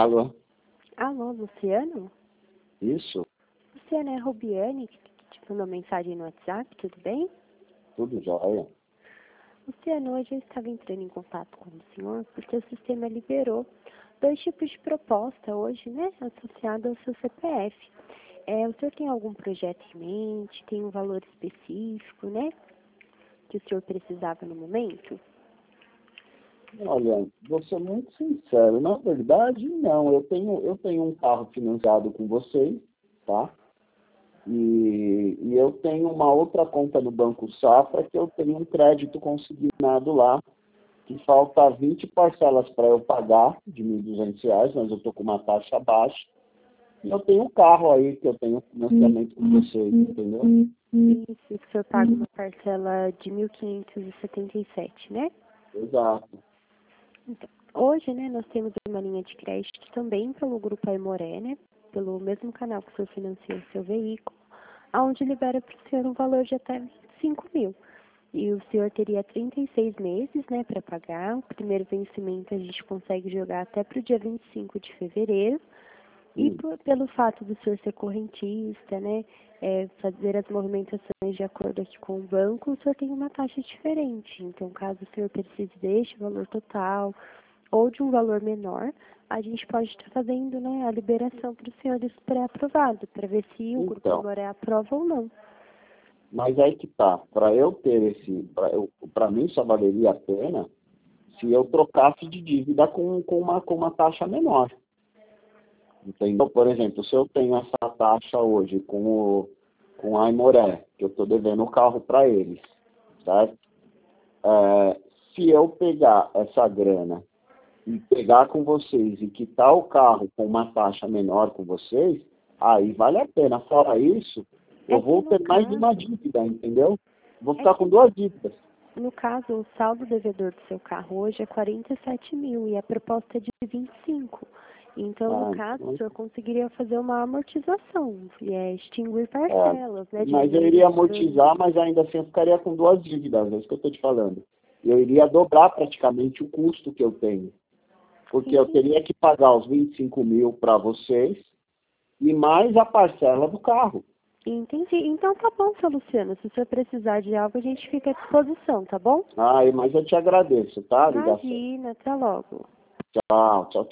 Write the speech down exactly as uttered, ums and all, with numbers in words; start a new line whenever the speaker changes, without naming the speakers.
Alô?
Alô, Luciano?
Isso?
Luciano, é a Rubiane que te mandou mensagem no WhatsApp, tudo bem?
Tudo jóia.
Luciano, hoje eu estava entrando em contato com o senhor porque o sistema liberou dois tipos de proposta hoje, né, associado ao seu C P F. É, o senhor tem algum projeto em mente, tem um valor específico, né, que o senhor precisava no momento?
Olha, vou ser muito sincero. Na verdade, não. Eu tenho, eu tenho um carro financiado com vocês, tá? E, e eu tenho uma outra conta no Banco Safra que eu tenho um crédito consignado lá, que falta vinte parcelas para eu pagar, de mil e duzentos reais, mas eu estou com uma taxa baixa. E eu tenho um carro aí que eu tenho financiamento com vocês, entendeu?
Isso, que o senhor paga uma parcela de mil quinhentos e setenta e sete, né?
Exato.
Então, hoje, né, nós temos uma linha de crédito também pelo Grupo Aimoré, né, pelo mesmo canal que o senhor financia o seu veículo, onde libera para o senhor um valor de até vinte e cinco mil. E o senhor teria trinta e seis meses, né, para pagar. O primeiro vencimento a gente consegue jogar até para o dia vinte e cinco de fevereiro. E
Hum.
por, pelo fato do senhor ser correntista, né, é, fazer as movimentações de acordo aqui com o banco, o senhor tem uma taxa diferente. Então, caso o senhor precise deste valor total ou de um valor menor, a gente pode estar fazendo, né, a liberação para os senhores pré-aprovado, para ver se o Grupo
Então,
Aimoré aprova ou não.
mas aí que tá. Para eu ter esse, para mim só valeria a pena se eu trocasse de dívida com, com, uma, com uma taxa menor. Entendeu? Por exemplo, se eu tenho essa taxa hoje com o com a Aimoré, que eu estou devendo o carro para eles, certo? É, se eu pegar essa grana e pegar com vocês e quitar o carro com uma taxa menor com vocês, aí vale a pena. Fora isso, eu
É que
vou
no
ter mais de
caso,
uma dívida, entendeu? Vou
é
ficar com
que
duas dívidas.
no caso, o saldo devedor do seu carro hoje é quarenta e sete mil e a proposta é de vinte e cinco. Então, no
Ah,
caso, o
então,
senhor conseguiria fazer uma amortização, e é extinguir
é,
parcelas, né,
mas eu
diminuir
iria
os juros.
amortizar, mas ainda assim eu ficaria com duas dívidas, é isso que eu estou te falando. Eu iria dobrar praticamente o custo que eu tenho. Porque eu
Entendi.
teria que pagar os vinte e cinco mil para vocês e mais a parcela do carro.
Entendi. Então tá bom, seu Luciano. Se o senhor precisar de algo, a gente fica à disposição, tá bom?
Ah, mas eu te agradeço, tá? A ligação.
Imagina, até logo.
Tchau, tchau.